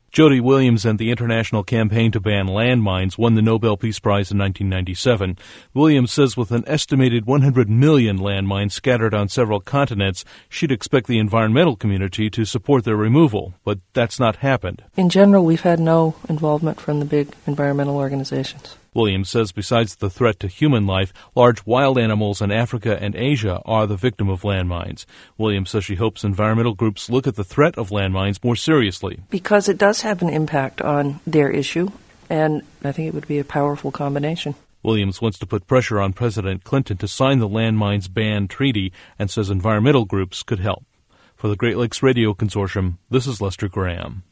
Jody Williams and the International Campaign to Ban Landmines won the Nobel Peace Prize in 1997. Williams says with an estimated 100 million landmines scattered on several continents, she'd expect the environmental community to support their removal, but that's not happened. In general, we've had no involvement from the big environmental organizations. Williams says besides the threat to human life, large wild animals in Africa and Asia are the victim of landmines. Williams says she hopes environmental groups look at the threat of landmines more seriously. Because it does have an impact on their issue, and I think it would be a powerful combination. Williams wants to put pressure on President Clinton to sign the landmines ban treaty and says environmental groups could help. For the Great Lakes Radio Consortium, this is Lester Graham.